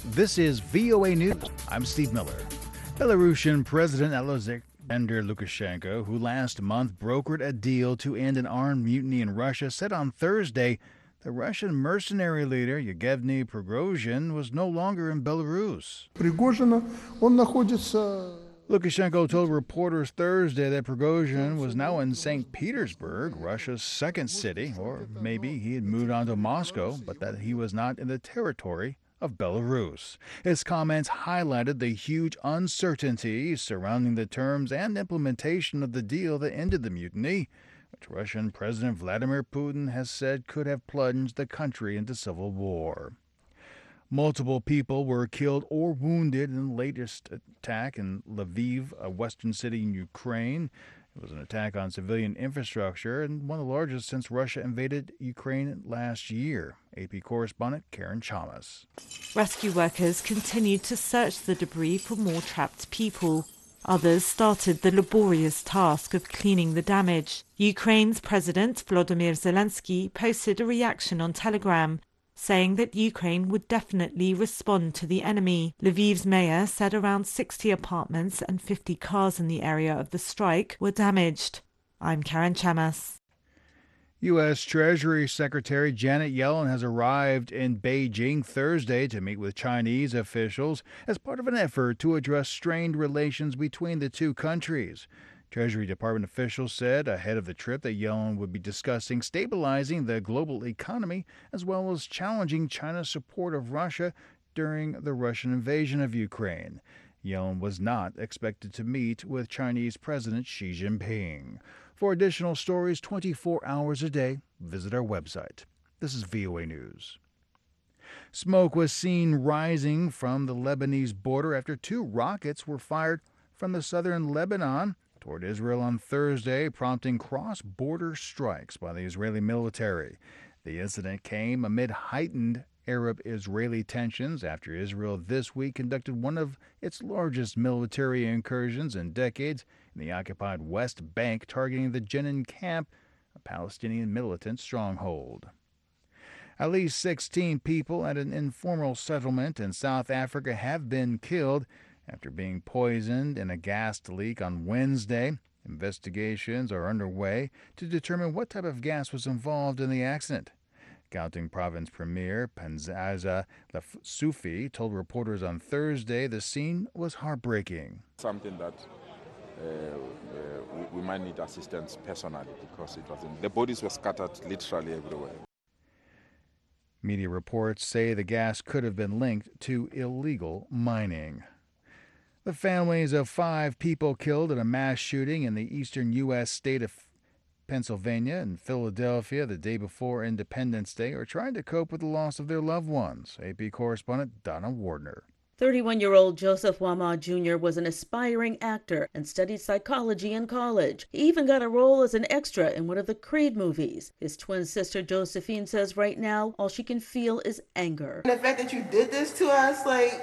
This is VOA News. I'm Steve Miller. Belarusian President Alexander Lukashenko, who last month brokered a deal to end an armed mutiny in Russia, said on Thursday the Russian mercenary leader Yevgeny Prigozhin was no longer in Belarus. Lukashenko told reporters Thursday that Prigozhin was now in St. Petersburg, Russia's second city, or maybe he had moved on to Moscow, but that he was not in the territory of Belarus. His comments highlighted the huge uncertainty surrounding the terms and implementation of the deal that ended the mutiny, which Russian President Vladimir Putin has said could have plunged the country into civil war. Multiple people were killed or wounded in the latest attack in Lviv, a western city in Ukraine. It was an attack on civilian infrastructure and one of the largest since Russia invaded Ukraine last year. AP correspondent Karen Chamas. Rescue workers continued to search the debris for more trapped people. Others started the laborious task of cleaning the damage. Ukraine's President Volodymyr Zelensky posted a reaction on Telegram, saying that Ukraine would definitely respond to the enemy. Lviv's mayor said around 60 apartments and 50 cars in the area of the strike were damaged. I'm Karen Chamas. U.S. Treasury Secretary Janet Yellen has arrived in Beijing Thursday to meet with Chinese officials as part of an effort to address strained relations between the two countries. Treasury Department officials said ahead of the trip that Yellen would be discussing stabilizing the global economy as well as challenging China's support of Russia during the Russian invasion of Ukraine. Yellen was not expected to meet with Chinese President Xi Jinping. For additional stories 24 hours a day, visit our website. This is VOA News. Smoke was seen rising from the Lebanese border after 2 rockets were fired from the southern Lebanon toward Israel on Thursday, prompting cross-border strikes by the Israeli military. The incident came amid heightened Arab-Israeli tensions after Israel this week conducted one of its largest military incursions in decades in the occupied West Bank, targeting the Jenin camp, a Palestinian militant stronghold. At least 16 people at an informal settlement in South Africa have been killed after being poisoned in a gas leak on Wednesday. Investigations are underway to determine what type of gas was involved in the accident. Gauteng Province Premier Panzaza Lesufi told reporters on Thursday the scene was heartbreaking. Something that we might need assistance personally because the bodies were scattered literally everywhere. Media reports say the gas could have been linked to illegal mining. The families of 5 people killed in a mass shooting in the eastern U.S. state of Pennsylvania and Philadelphia the day before Independence Day are trying to cope with the loss of their loved ones. AP correspondent Donna Wardner. 31-year-old Joseph Wama Jr. was an aspiring actor and studied psychology in college. He even got a role as an extra in one of the Creed movies. His twin sister Josephine says right now all she can feel is anger. The fact that you did this to us,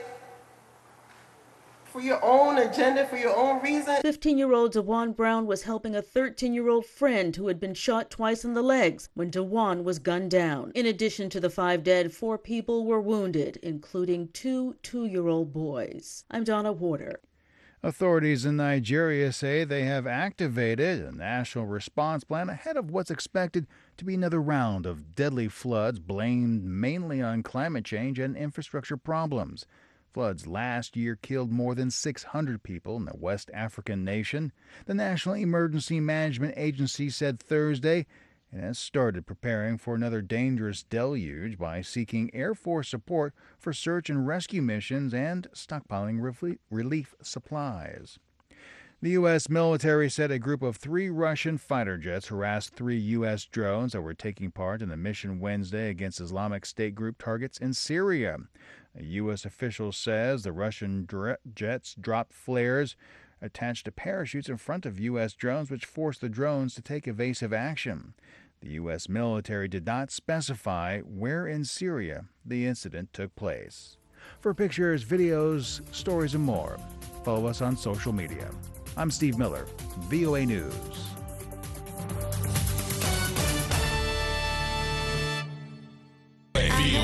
for your own agenda, for your own reason. 15-year-old DeJuan Brown was helping a 13-year-old friend who had been shot twice in the legs when DeJuan was gunned down. In addition to the 5 dead, 4 people were wounded, including 2 2-year-old boys. I'm Donna Warder. Authorities in Nigeria say they have activated a national response plan ahead of what's expected to be another round of deadly floods blamed mainly on climate change and infrastructure problems. Floods last year killed more than 600 people in the West African nation. The National Emergency Management Agency said Thursday it has started preparing for another dangerous deluge by seeking Air Force support for search and rescue missions and stockpiling relief supplies. The U.S. military said a group of 3 Russian fighter jets harassed 3 U.S. drones that were taking part in the mission Wednesday against Islamic State group targets in Syria. A U.S. official says the Russian jets dropped flares attached to parachutes in front of U.S. drones, which forced the drones to take evasive action. The U.S. military did not specify where in Syria the incident took place. For pictures, videos, stories, and more, follow us on social media. I'm Steve Miller, VOA News.